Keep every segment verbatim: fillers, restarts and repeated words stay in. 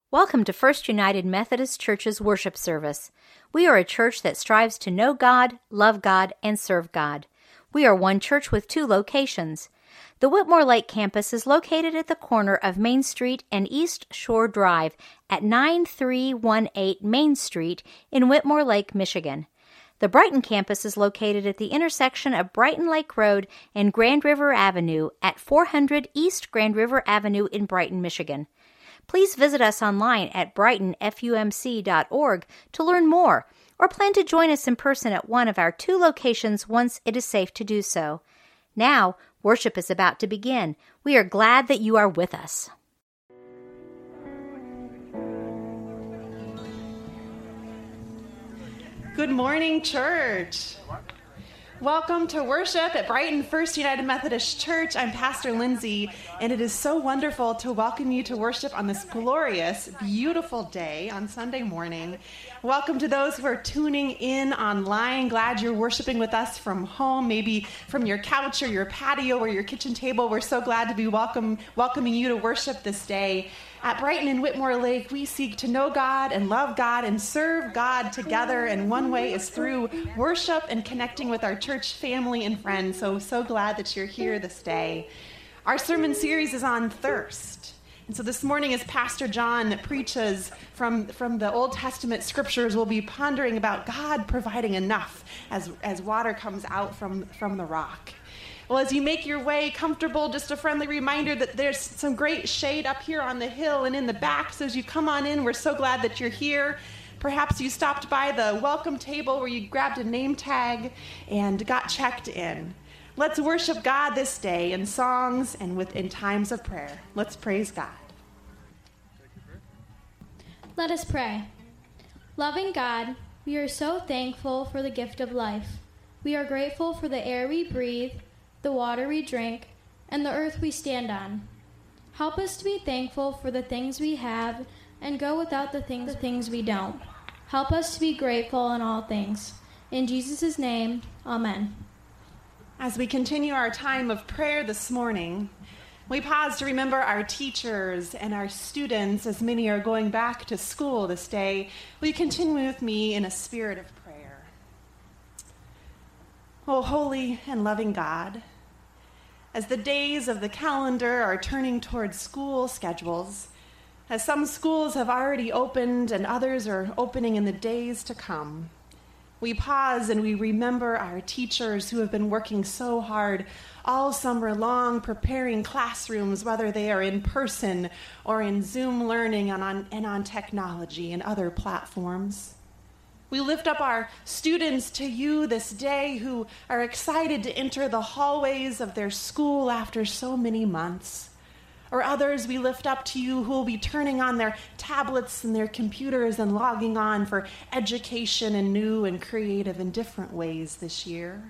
Welcome to First United Methodist Church's worship service. We are a church that strives to know God, love God, and serve God. We are one church with two locations. The Whitmore Lake campus is located at the corner of Main Street and East Shore Drive at nine three one eight Main Street in Whitmore Lake, Michigan. The Brighton campus is located at the intersection of Brighton Lake Road and Grand River Avenue at four hundred East Grand River Avenue in Brighton, Michigan. Please visit us online at brighton f u m c dot org to learn more, or plan to join us in person at one of our two locations once it is safe to do so. Now, worship is about to begin. We are glad that you are with us. Good morning, church. Welcome to worship at Brighton First United Methodist Church. I'm Pastor Lindsay, and it is so wonderful to welcome you to worship on this glorious, beautiful day on Sunday morning. Welcome to those who are tuning in online. Glad you're worshiping with us from home, maybe from your couch or your patio or your kitchen table. We're so glad to be welcome, welcoming you to worship this day. At Brighton and Whitmore Lake, we seek to know God and love God and serve God together, and one way is through worship and connecting with our church family and friends. So, so glad that you're here this day. Our sermon series is on thirst. And so this morning, as Pastor John preaches from, from the Old Testament scriptures, we'll be pondering about God providing enough as, as water comes out from, from the rock. Well, as you make your way comfortable, just a friendly reminder that there's some great shade up here on the hill and in the back. So as you come on in, we're so glad that you're here. Perhaps you stopped by the welcome table where you grabbed a name tag and got checked in. Let's worship God this day in songs and with in times of prayer. Let's praise God. Let us pray. Loving God, we are so thankful for the gift of life. We are grateful for the air we breathe, the water we drink, and the earth we stand on. Help us to be thankful for the things we have and go without the things, the things we don't. Help us to be grateful in all things. In Jesus' name, amen. As we continue our time of prayer this morning, we pause to remember our teachers and our students, as many are going back to school this day. Will you continue with me in a spirit of prayer? Oh, holy and loving God, as the days of the calendar are turning towards school schedules, as some schools have already opened and others are opening in the days to come, we pause and we remember our teachers who have been working so hard all summer long, preparing classrooms, whether they are in person or in Zoom learning and on, and on technology and other platforms. We lift up our students to you this day who are excited to enter the hallways of their school after so many months. Or others we lift up to you who will be turning on their tablets and their computers and logging on for education in new and creative and different ways this year.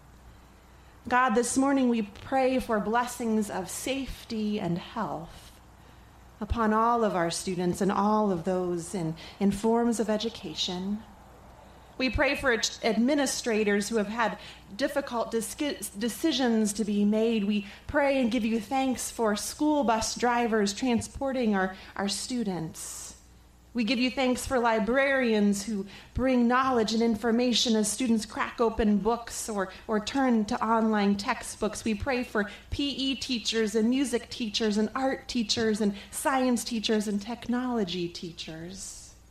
God, this morning we pray for blessings of safety and health upon all of our students and all of those in, in forms of education. We pray for administrators who have had difficult dis- decisions to be made. We pray and give you thanks for school bus drivers transporting our, our students. We give you thanks for librarians who bring knowledge and information as students crack open books or, or turn to online textbooks. We pray for P E teachers and music teachers and art teachers and science teachers and technology teachers.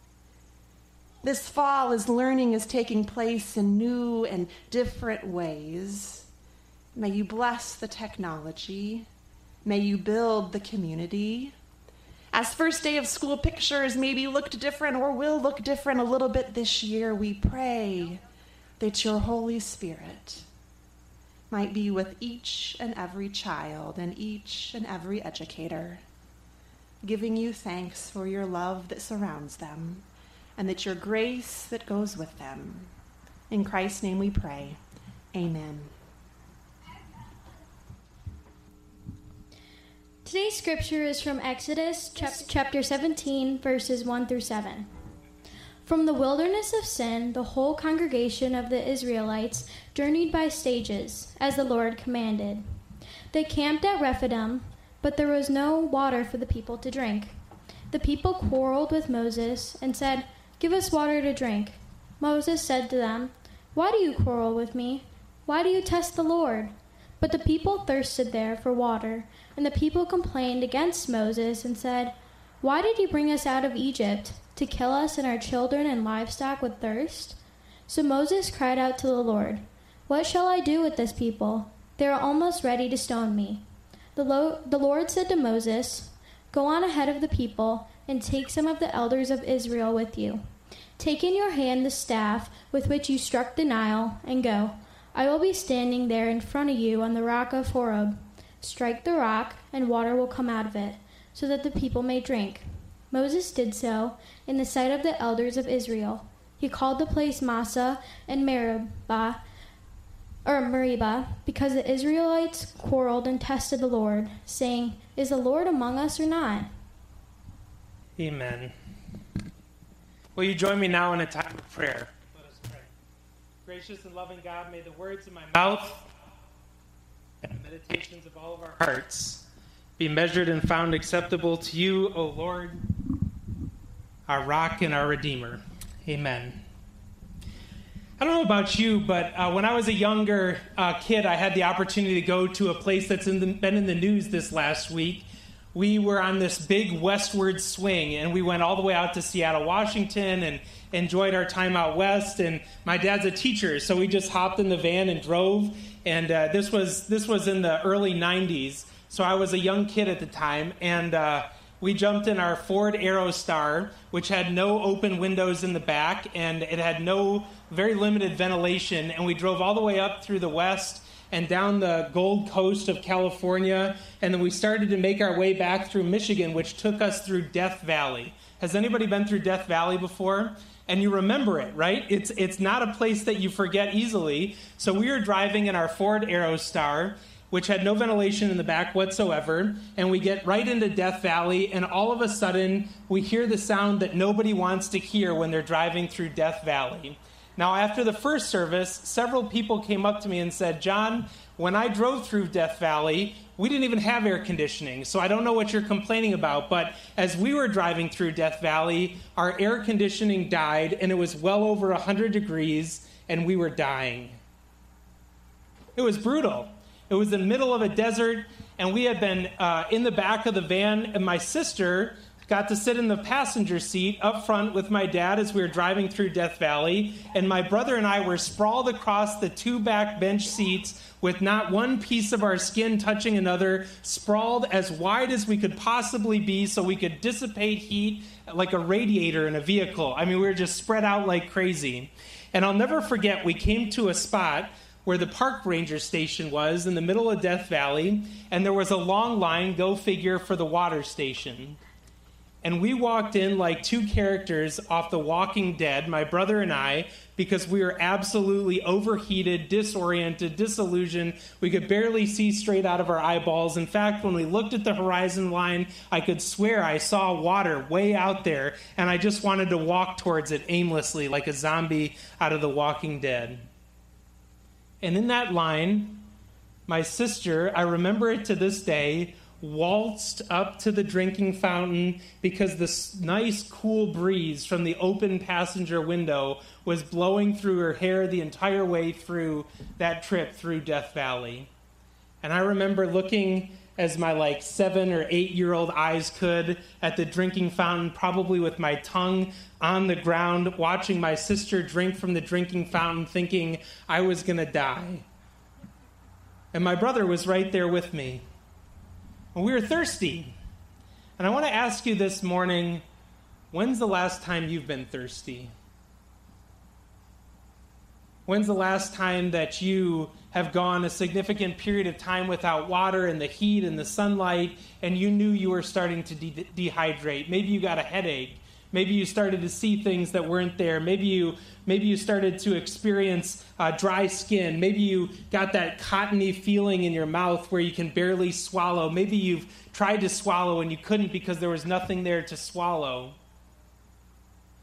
This fall, as learning is taking place in new and different ways, may you bless the technology. May you build the community. As first day of school pictures maybe looked different or will look different a little bit this year, we pray that your Holy Spirit might be with each and every child and each and every educator, giving you thanks for your love that surrounds them, and that your grace that goes with them. In Christ's name we pray. Amen. Today's scripture is from Exodus chapter seventeen, verses one through seven. From the wilderness of Sin, the whole congregation of the Israelites journeyed by stages, as the Lord commanded. They camped at Rephidim, but there was no water for the people to drink. The people quarreled with Moses and said, "Give us water to drink." Moses said to them, "Why do you quarrel with me? Why do you test the Lord?" But the people thirsted there for water, and the people complained against Moses and said, "Why did you bring us out of Egypt, to kill us and our children and livestock with thirst?" So Moses cried out to the Lord, "What shall I do with this people? They are almost ready to stone me." The, Lo- the Lord said to Moses, "Go on ahead of the people and take some of the elders of Israel with you. Take in your hand the staff with which you struck the Nile and go. I will be standing there in front of you on the rock of Horeb. Strike the rock, and water will come out of it, so that the people may drink." Moses did so in the sight of the elders of Israel. He called the place Massah and Meribah, or Meribah, because the Israelites quarreled and tested the Lord, saying, "Is the Lord among us or not?" Amen. Will you join me now in a time of prayer? Let us pray. Gracious and loving God, may the words of my mouth and the meditations of all of our hearts be measured and found acceptable to you, O Lord, our rock and our Redeemer. Amen. I don't know about you, but uh, when I was a younger uh, kid, I had the opportunity to go to a place that's in the, been in the news this last week. We were on this big westward swing, and we went all the way out to Seattle, Washington, and enjoyed our time out west. And my dad's a teacher, so we just hopped in the van and drove. And uh, this was this was in the early nineties, so I was a young kid at the time, and uh, we jumped in our Ford Aerostar, which had no open windows in the back, and it had no very limited ventilation, and we drove all the way up through the west and down the Gold Coast of California, and then we started to make our way back through Michigan, which took us through Death Valley. Has anybody been through Death Valley before? And you remember it, right? It's it's not a place that you forget easily. So we were driving in our Ford Aerostar, which had no ventilation in the back whatsoever, and we get right into Death Valley, and all of a sudden, we hear the sound that nobody wants to hear when they're driving through Death Valley. Now, after the first service, several people came up to me and said, "John, when I drove through Death Valley, we didn't even have air conditioning, so I don't know what you're complaining about, but as we were driving through Death Valley, our air conditioning died, and it was well over one hundred degrees, and we were dying." It was brutal. It was in the middle of a desert, and we had been uh, in the back of the van, and my sister got to sit in the passenger seat up front with my dad as we were driving through Death Valley, and my brother and I were sprawled across the two back bench seats with not one piece of our skin touching another, sprawled as wide as we could possibly be so we could dissipate heat like a radiator in a vehicle. I mean, we were just spread out like crazy. And I'll never forget, we came to a spot where the park ranger station was in the middle of Death Valley, and there was a long line, go figure, for the water station. And we walked in like two characters off The Walking Dead, my brother and I, because we were absolutely overheated, disoriented, disillusioned. We could barely see straight out of our eyeballs. In fact, when we looked at the horizon line, I could swear I saw water way out there, and I just wanted to walk towards it aimlessly like a zombie out of The Walking Dead. And in that line, my sister, I remember it to this day, waltzed up to the drinking fountain because this nice cool breeze from the open passenger window was blowing through her hair the entire way through that trip through Death Valley. And I remember looking as my like seven or eight year old eyes could at the drinking fountain, probably with my tongue on the ground, watching my sister drink from the drinking fountain, thinking I was going to die. And my brother was right there with me. And we were thirsty. And I want to ask you this morning, when's the last time you've been thirsty? When's the last time that you have gone a significant period of time without water and the heat and the sunlight, and you knew you were starting to de- dehydrate? Maybe you got a headache. Maybe you started to see things that weren't there. Maybe you maybe you started to experience uh, dry skin. Maybe you got that cottony feeling in your mouth where you can barely swallow. Maybe you've tried to swallow and you couldn't because there was nothing there to swallow.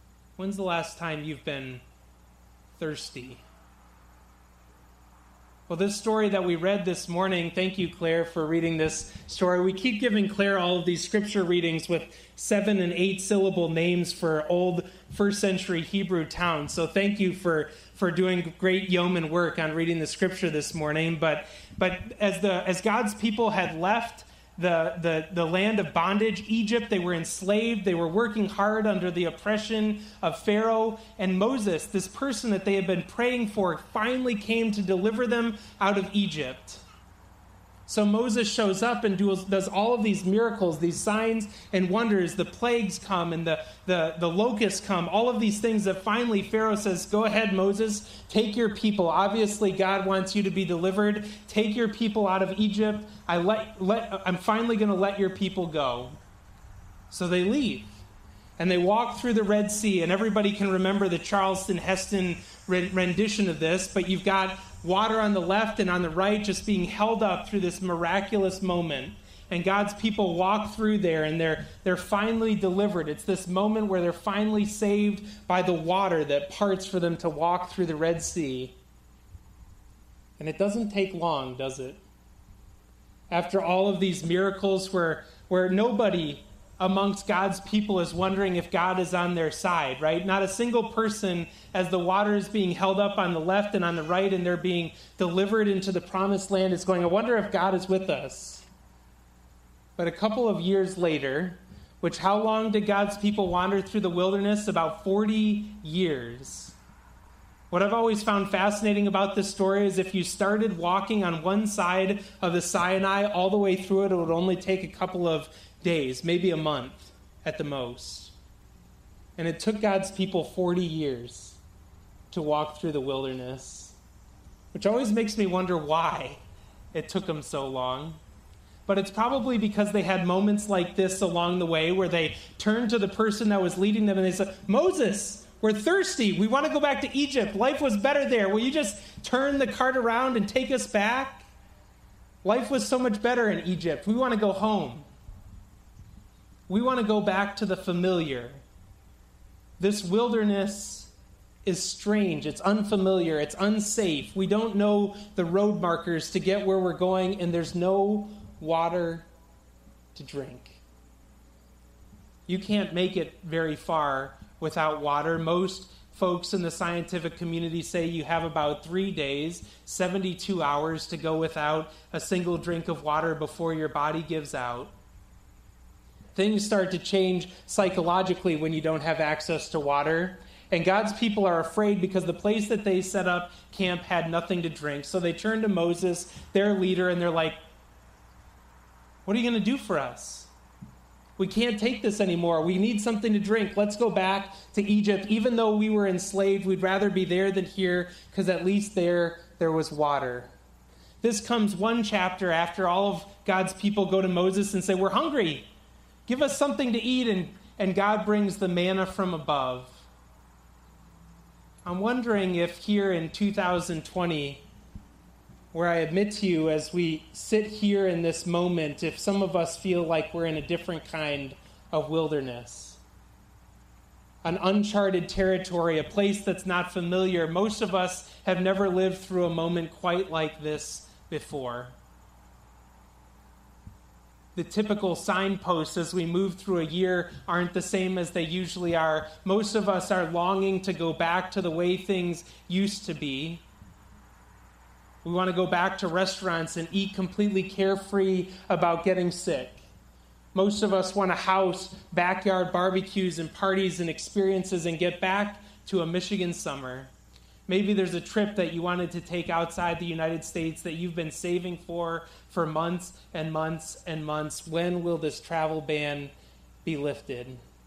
When's the last time you've been thirsty? Well, this story that we read this morning, thank you, Claire, for reading this story. We keep giving Claire all of these scripture readings with seven and eight syllable names for old first century Hebrew towns. So thank you for, for doing great yeoman work on reading the scripture this morning. But but as the as God's people had left the, the, the land of bondage, Egypt, they were enslaved. They were working hard under the oppression of Pharaoh. And Moses, this person that they had been praying for, finally came to deliver them out of Egypt. So Moses shows up and does, does all of these miracles, these signs and wonders. The plagues come and the, the, the locusts come, all of these things that finally Pharaoh says, go ahead, Moses, take your people. Obviously, God wants you to be delivered. Take your people out of Egypt. I let, let, I'm finally going to let your people go. So they leave. And they walk through the Red Sea. And everybody can remember the Charleston Heston rendition of this. But you've got water on the left and on the right just being held up through this miraculous moment. And God's people walk through there and they're, they're finally delivered. It's this moment where they're finally saved by the water that parts for them to walk through the Red Sea. And it doesn't take long, does it? After all of these miracles where, where nobody amongst God's people is wondering if God is on their side, right? Not a single person, as the water is being held up on the left and on the right and they're being delivered into the promised land, is going, I wonder if God is with us. But a couple of years later, which how long did God's people wander through the wilderness? About forty years. What I've always found fascinating about this story is if you started walking on one side of the Sinai all the way through it, it would only take a couple of days, maybe a month at the most. And it took God's people forty years to walk through the wilderness, which always makes me wonder why it took them so long. But it's probably because they had moments like this along the way where they turned to the person that was leading them and they said, Moses, we're thirsty. We want to go back to Egypt. Life was better there. Will you just turn the cart around and take us back? Life was so much better in Egypt. We want to go home. We want to go back to the familiar. This wilderness is strange. It's unfamiliar. It's unsafe. We don't know the road markers to get where we're going, and there's no water to drink. You can't make it very far without water. Most folks in the scientific community say you have about three days, seventy-two hours to go without a single drink of water before your body gives out. Things start to change psychologically when you don't have access to water. And God's people are afraid because the place that they set up camp had nothing to drink. So they turn to Moses, their leader, and they're like, what are you going to do for us? We can't take this anymore. We need something to drink. Let's go back to Egypt. Even though we were enslaved, we'd rather be there than here because at least there, there was water. This comes one chapter after all of God's people go to Moses and say, we're hungry. Give us something to eat. And, and God brings the manna from above. I'm wondering if here in two thousand twenty, where I admit to you as we sit here in this moment, if some of us feel like we're in a different kind of wilderness, an uncharted territory, a place that's not familiar. Most of us have never lived through a moment quite like this before. The typical signposts as we move through a year aren't the same as they usually are. Most of us are longing to go back to the way things used to be. We want to go back to restaurants and eat completely carefree about getting sick. Most of us want to house backyard barbecues and parties and experiences and get back to a Michigan summer. Maybe there's a trip that you wanted to take outside the United States that you've been saving for for months and months and months. When will this travel ban be lifted?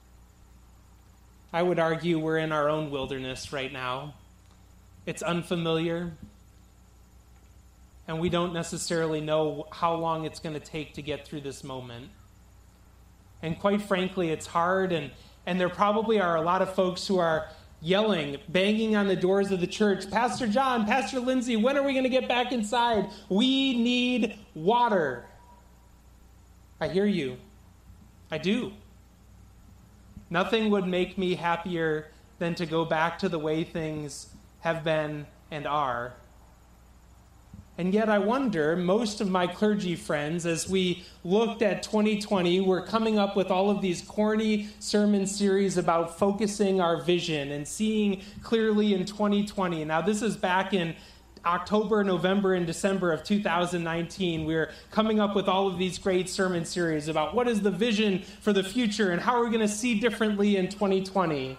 I would argue we're in our own wilderness right now. It's unfamiliar, and we don't necessarily know how long it's going to take to get through this moment. And quite frankly, it's hard, and, and there probably are a lot of folks who are yelling, banging on the doors of the church, Pastor John, Pastor Lindsay, when are we going to get back inside? We need water. I hear you. I do. Nothing would make me happier than to go back to the way things have been and are. And yet I wonder, most of my clergy friends, as we looked at twenty twenty, were coming up with all of these corny sermon series about focusing our vision and seeing clearly in twenty twenty. Now, this is back in October, November, and December of two thousand nineteen. We were coming up with all of these great sermon series about what is the vision for the future and how are we going to see differently in twenty twenty.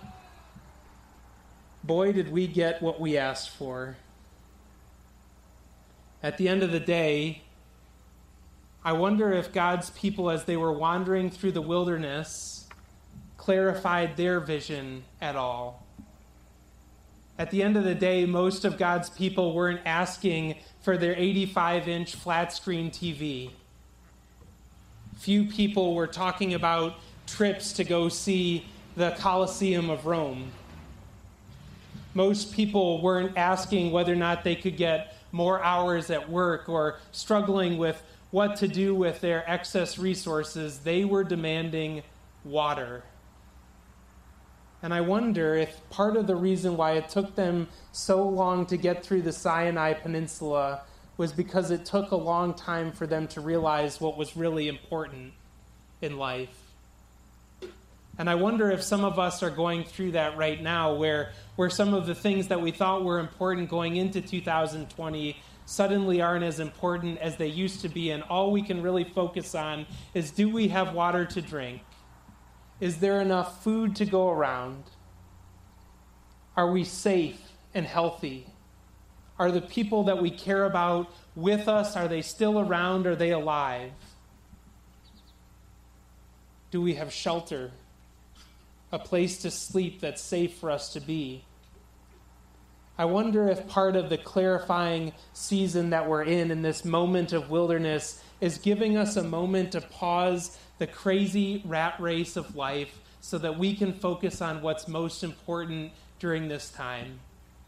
Boy, did we get what we asked for. At the end of the day, I wonder if God's people, as they were wandering through the wilderness, clarified their vision at all. At the end of the day, most of God's people weren't asking for their eighty-five inch flat screen T V. Few people were talking about trips to go see the Colosseum of Rome. Most people weren't asking whether or not they could get more hours at work or struggling with what to do with their excess resources. They were demanding water. And I wonder if part of the reason why it took them so long to get through the Sinai Peninsula was because it took a long time for them to realize what was really important in life. And I wonder if some of us are going through that right now, where, where some of the things that we thought were important going into two thousand twenty suddenly aren't as important as they used to be, and all we can really focus on is, do we have water to drink? Is there enough food to go around? Are we safe and healthy? Are the people that we care about with us? Are they still around? Are they alive? Do we have shelter? A place to sleep that's safe for us to be? I wonder if part of the clarifying season that we're in, in this moment of wilderness, is giving us a moment to pause the crazy rat race of life so that we can focus on what's most important during this time.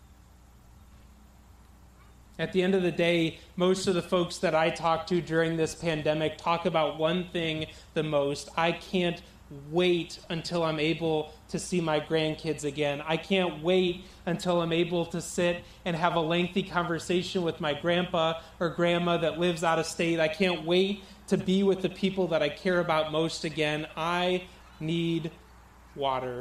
At the end of the day, most of the folks that I talk to during this pandemic talk about one thing the most: I can't wait until I'm able to see my grandkids again. I can't wait until I'm able to sit and have a lengthy conversation with my grandpa or grandma that lives out of state. I can't wait to be with the people that I care about most again. I need water.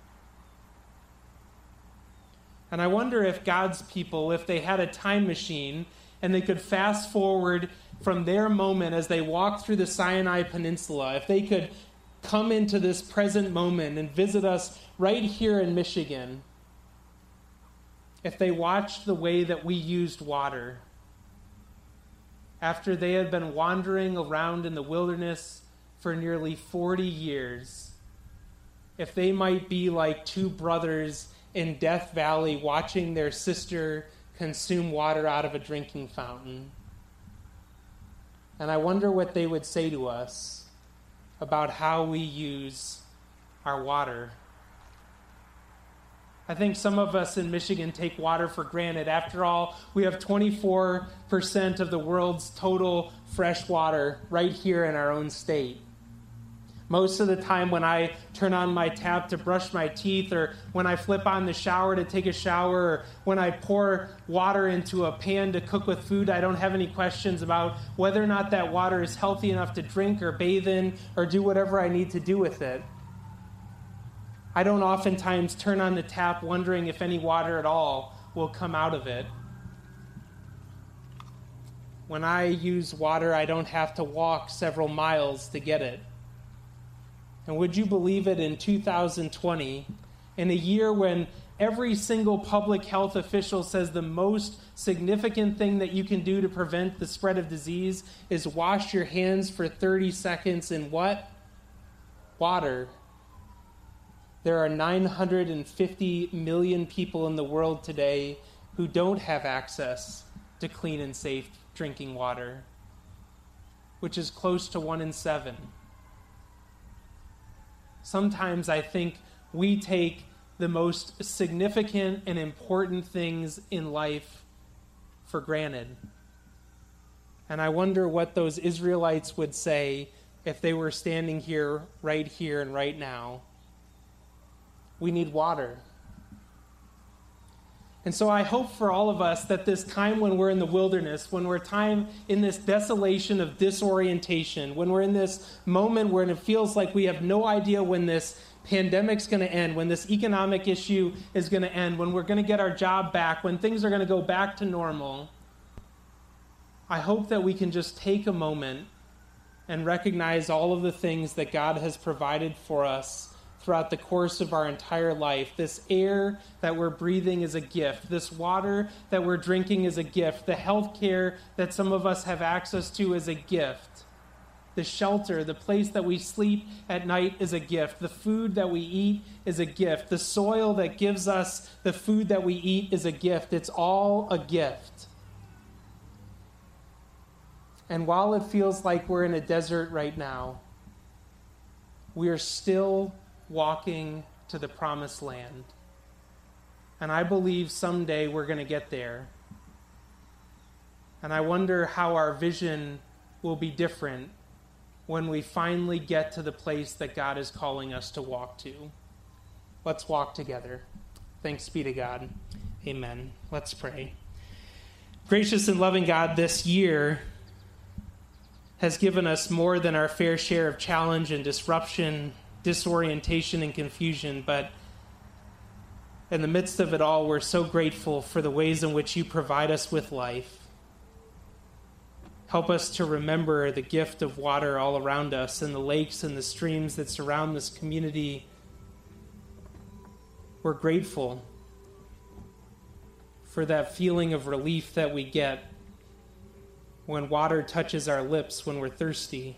And I wonder if God's people, if they had a time machine and they could fast forward from their moment as they walked through the Sinai Peninsula, if they could come into this present moment and visit us right here in Michigan, if they watched the way that we used water after they had been wandering around in the wilderness for nearly forty years, if they might be like two brothers in Death Valley watching their sister consume water out of a drinking fountain. And I wonder what they would say to us about how we use our water. I think some of us in Michigan take water for granted. After all, we have twenty-four percent of the world's total fresh water right here in our own state. Most of the time when I turn on my tap to brush my teeth, or when I flip on the shower to take a shower, or when I pour water into a pan to cook with food, I don't have any questions about whether or not that water is healthy enough to drink or bathe in or do whatever I need to do with it. I don't oftentimes turn on the tap wondering if any water at all will come out of it. When I use water, I don't have to walk several miles to get it. And would you believe it, in two thousand twenty, in a year when every single public health official says the most significant thing that you can do to prevent the spread of disease is wash your hands for thirty seconds in what? Water. There are nine hundred fifty million people in the world today who don't have access to clean and safe drinking water, which is close to one in seven. Sometimes I think we take the most significant and important things in life for granted. And I wonder what those Israelites would say if they were standing here, right here and right now. We need water. And so I hope for all of us that this time when we're in the wilderness, when we're time in this desolation of disorientation, when we're in this moment where it feels like we have no idea when this pandemic's going to end, when this economic issue is going to end, when we're going to get our job back, when things are going to go back to normal, I hope that we can just take a moment and recognize all of the things that God has provided for us throughout the course of our entire life. This air that we're breathing is a gift. This water that we're drinking is a gift. The health care that some of us have access to is a gift. The shelter, the place that we sleep at night is a gift. The food that we eat is a gift. The soil that gives us the food that we eat is a gift. It's all a gift. And while it feels like we're in a desert right now, we are still walking to the promised land. And I believe someday we're going to get there. And I wonder how our vision will be different when we finally get to the place that God is calling us to walk to. Let's walk together. Thanks be to God. Amen. Let's pray. Gracious and loving God, this year has given us more than our fair share of challenge and disruption, disorientation and confusion, but in the midst of it all, we're so grateful for the ways in which you provide us with life. Help us to remember the gift of water all around us and the lakes and the streams that surround this community. We're grateful for that feeling of relief that we get when water touches our lips when we're thirsty.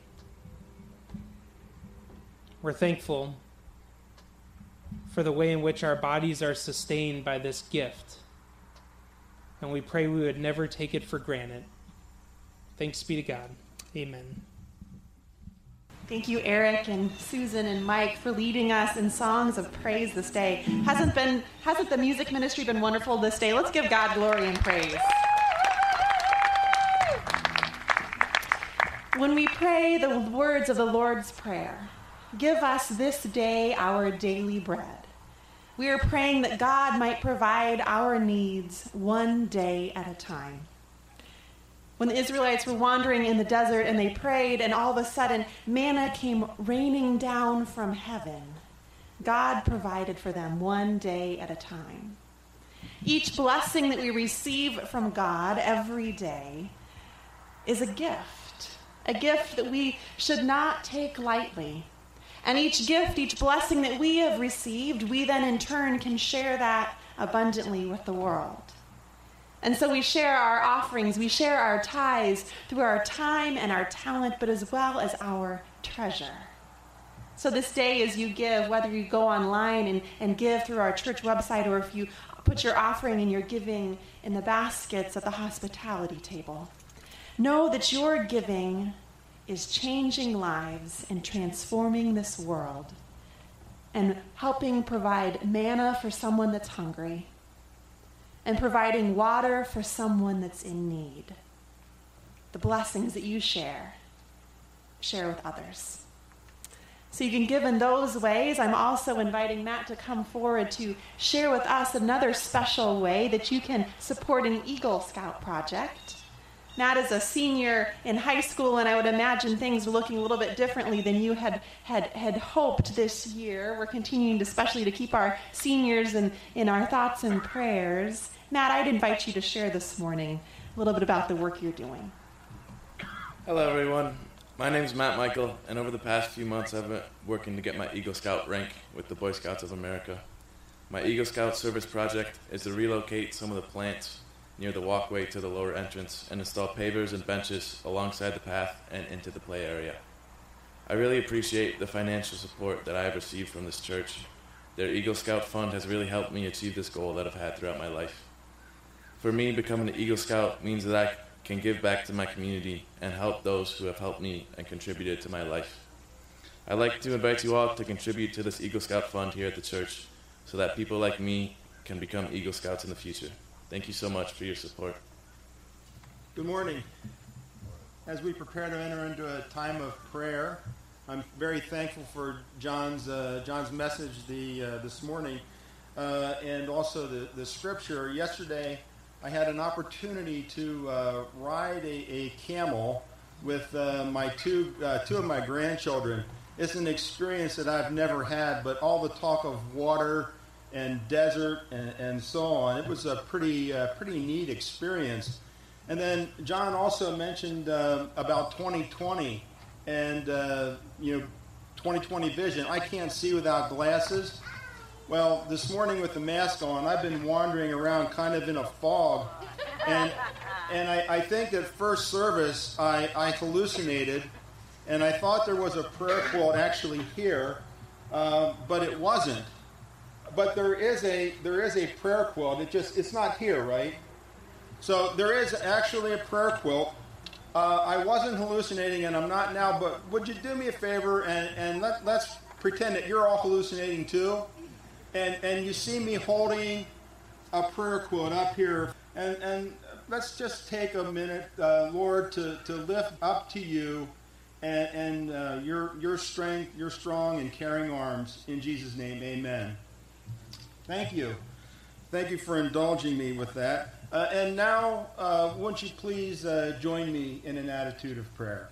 We're thankful for the way in which our bodies are sustained by this gift. And we pray we would never take it for granted. Thanks be to God. Amen. Thank you, Eric and Susan and Mike, for leading us in songs of praise this day. Hasn't been, hasn't the music ministry been wonderful this day? Let's give God glory and praise. When we pray the words of the Lord's Prayer, give us this day our daily bread, we are praying that God might provide our needs one day at a time. When the Israelites were wandering in the desert and they prayed, and all of a sudden manna came raining down from heaven, God provided for them one day at a time. Each blessing that we receive from God every day is a gift, a gift that we should not take lightly. And each gift, each blessing that we have received, we then in turn can share that abundantly with the world. And so we share our offerings, we share our tithes through our time and our talent, but as well as our treasure. So this day as you give, whether you go online and, and give through our church website, or if you put your offering and your giving in the baskets at the hospitality table, know that your giving is changing lives and transforming this world and helping provide manna for someone that's hungry and providing water for someone that's in need. The blessings that you share, share with others. So you can give in those ways. I'm also inviting Matt to come forward to share with us another special way that you can support an Eagle Scout project. Matt is a senior in high school, and I would imagine things are looking a little bit differently than you had had, had hoped this year. We're continuing to, especially to keep our seniors in, in our thoughts and prayers. Matt, I'd invite you to share this morning a little bit about the work you're doing. Hello, everyone. My name is Matt Michael, and over the past few months I've been working to get my Eagle Scout rank with the Boy Scouts of America. My Eagle Scout service project is to relocate some of the plants near the walkway to the lower entrance and install pavers and benches alongside the path and into the play area. I really appreciate the financial support that I have received from this church. Their Eagle Scout Fund has really helped me achieve this goal that I've had throughout my life. For me, becoming an Eagle Scout means that I can give back to my community and help those who have helped me and contributed to my life. I'd like to invite you all to contribute to this Eagle Scout Fund here at the church so that people like me can become Eagle Scouts in the future. Thank you so much for your support. Good morning. As we prepare to enter into a time of prayer, I'm very thankful for John's uh, John's message the uh, this morning. uh, and also the, the scripture. Yesterday, I had an opportunity to uh, ride a, a camel with uh, my two uh, two of my grandchildren. It's an experience that I've never had, but all the talk of water and desert and, and so on, it was a pretty uh, pretty neat experience. And then John also mentioned uh, about twenty twenty and uh, you know twenty twenty vision. I can't see without glasses. Well, this morning with the mask on, I've been wandering around kind of in a fog, and and I, I think at first service I, I hallucinated, and I thought there was a prayer quote actually here, uh, but it wasn't. But there is a there is a prayer quilt. It just it's not here, right? So there is actually a prayer quilt. Uh, I wasn't hallucinating, and I'm not now. But would you do me a favor and and let, let's pretend that you're all hallucinating too, and and you see me holding a prayer quilt up here, and and let's just take a minute, uh, Lord, to to lift up to you, and and uh, your your strength, your strong and caring arms in Jesus' name, Amen. Thank you. Thank you for indulging me with that. Uh, and now, uh, won't you please uh, join me in an attitude of prayer.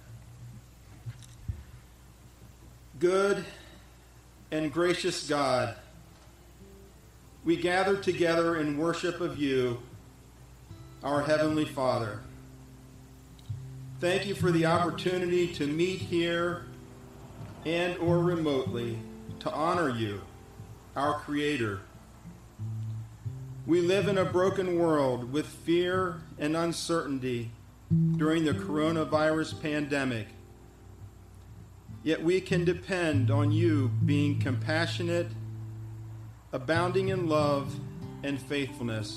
Good and gracious God, we gather together in worship of you, our Heavenly Father. Thank you for the opportunity to meet here and or remotely to honor you, our Creator. We live in a broken world with fear and uncertainty during the coronavirus pandemic. Yet we can depend on you being compassionate, abounding in love and faithfulness.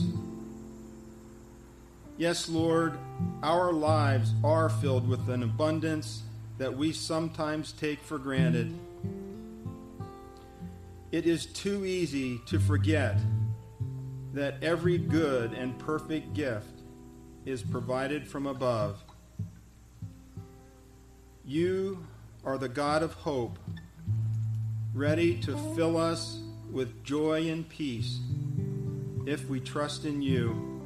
Yes, Lord, our lives are filled with an abundance that we sometimes take for granted. It is too easy to forget that every good and perfect gift is provided from above. You are the God of hope, ready to fill us with joy and peace if we trust in you.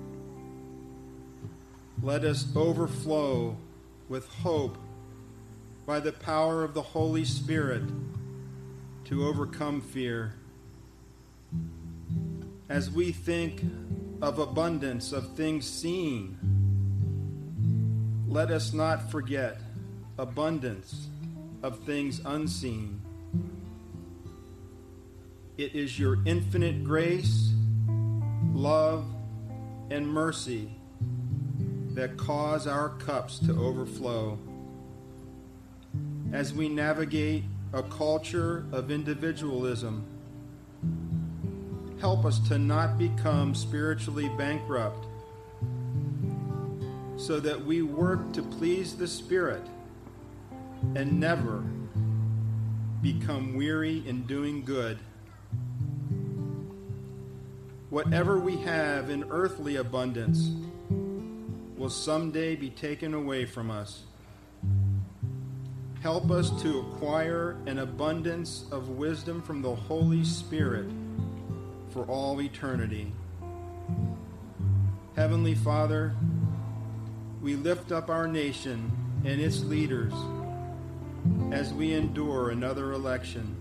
Let us overflow with hope by the power of the Holy Spirit to overcome fear. As we think of abundance of things seen, let us not forget abundance of things unseen. It is your infinite grace, love, and mercy that cause our cups to overflow. As we navigate a culture of individualism, help us to not become spiritually bankrupt, so that we work to please the Spirit and never become weary in doing good. Whatever we have in earthly abundance will someday be taken away from us. Help us to acquire an abundance of wisdom from the Holy Spirit for all eternity. Heavenly Father, we lift up our nation and its leaders as we endure another election.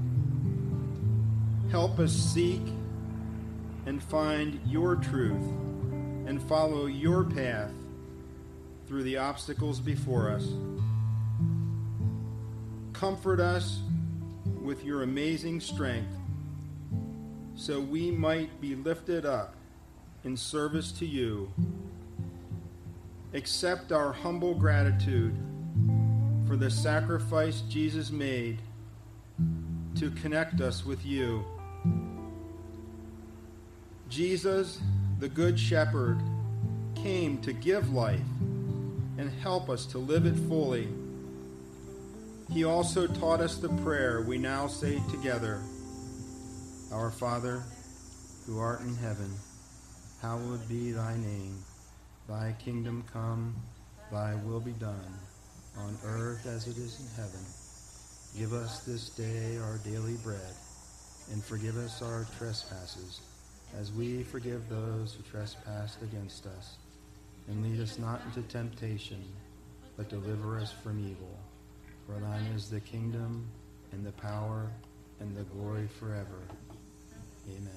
Help us seek and find your truth and follow your path through the obstacles before us. Comfort us with your amazing strength, so we might be lifted up in service to you. Accept our humble gratitude for the sacrifice Jesus made to connect us with you. Jesus, the Good Shepherd, came to give life and help us to live it fully. He also taught us the prayer we now say together. Our Father, who art in heaven, hallowed be thy name. Thy kingdom come, thy will be done, on earth as it is in heaven. Give us this day our daily bread, and forgive us our trespasses, as we forgive those who trespass against us. And lead us not into temptation, but deliver us from evil. For thine is the kingdom, and the power, and the glory forever. Amen.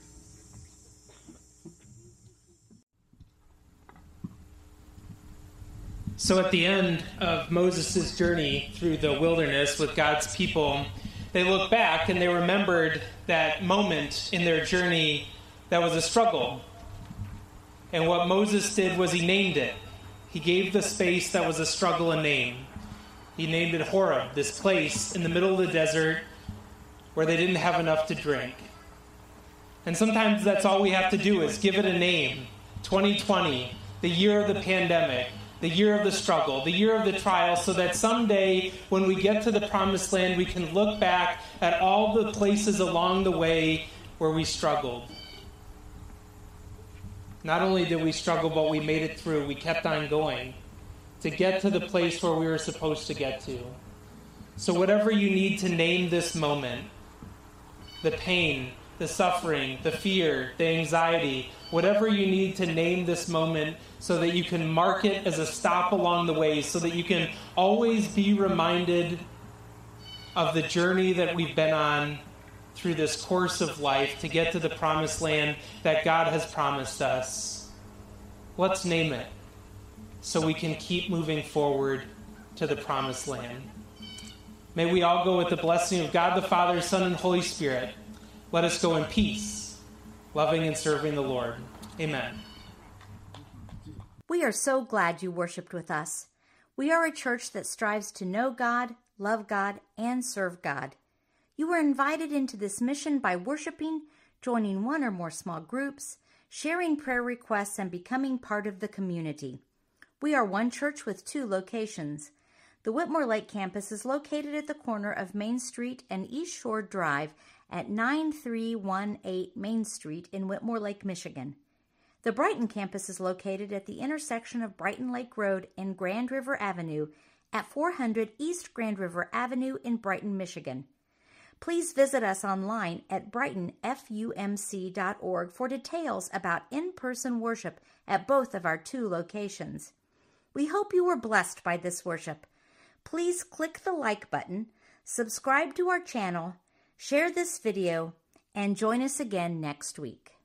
So at the end of Moses' journey through the wilderness with God's people, they looked back and they remembered that moment in their journey that was a struggle. And what Moses did was he named it. He gave the space that was a struggle a name. He named it Horeb, this place in the middle of the desert where they didn't have enough to drink. And sometimes that's all we have to do is give it a name. twenty twenty, the year of the pandemic, the year of the struggle, the year of the trial, so that someday when we get to the promised land, we can look back at all the places along the way where we struggled. Not only did we struggle, but we made it through. We kept on going to get to the place where we were supposed to get to. So whatever you need to name this moment, the pain, the suffering, the fear, the anxiety, whatever you need to name this moment so that you can mark it as a stop along the way, so that you can always be reminded of the journey that we've been on through this course of life to get to the promised land that God has promised us. Let's name it so we can keep moving forward to the promised land. May we all go with the blessing of God the Father, Son, and Holy Spirit. Let us go in peace, loving and serving the Lord. Amen. We are so glad you worshiped with us. We are a church that strives to know God, love God, and serve God. You were invited into this mission by worshiping, joining one or more small groups, sharing prayer requests, and becoming part of the community. We are one church with two locations. The Whitmore Lake campus is located at the corner of Main Street and East Shore Drive at nine three one eight Main Street in Whitmore Lake, Michigan. The Brighton campus is located at the intersection of Brighton Lake Road and Grand River Avenue at four hundred East Grand River Avenue in Brighton, Michigan. Please visit us online at brighton f u m c dot org for details about in-person worship at both of our two locations. We hope you were blessed by this worship. Please click the like button, subscribe to our channel, share this video, and join us again next week.